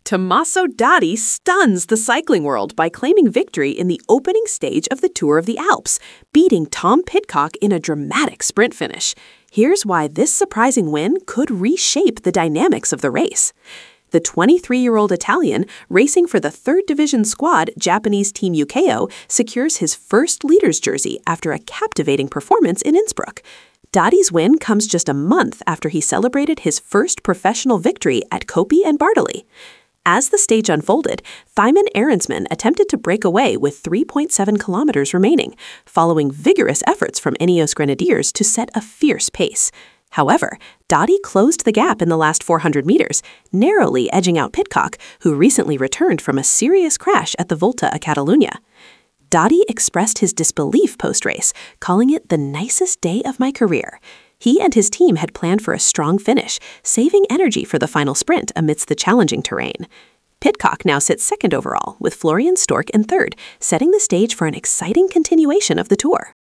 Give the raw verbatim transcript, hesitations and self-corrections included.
Tommaso Dotti stuns the cycling world by claiming victory in the opening stage of the Tour of the Alps, beating Tom Pidcock in a dramatic sprint finish. Here's why this surprising win could reshape the dynamics of the race. The twenty-three-year-old Italian, racing for the third Division squad Japanese Team U K O, secures his first leader's jersey after a captivating performance in Innsbruck. Dotti's win comes just a month after he celebrated his first professional victory at Coppi and Bartali. As the stage unfolded, Thymen Arensman attempted to break away with three point seven kilometers remaining, following vigorous efforts from Ineos Grenadiers to set a fierce pace. However, Dotti closed the gap in the last four hundred meters, narrowly edging out Pidcock, who recently returned from a serious crash at the Volta a Catalunya. Dotti expressed his disbelief post-race, calling it the nicest day of my career. He and his team had planned for a strong finish, saving energy for the final sprint amidst the challenging terrain. Pidcock now sits second overall, with Florian Stork in third, setting the stage for an exciting continuation of the Tour.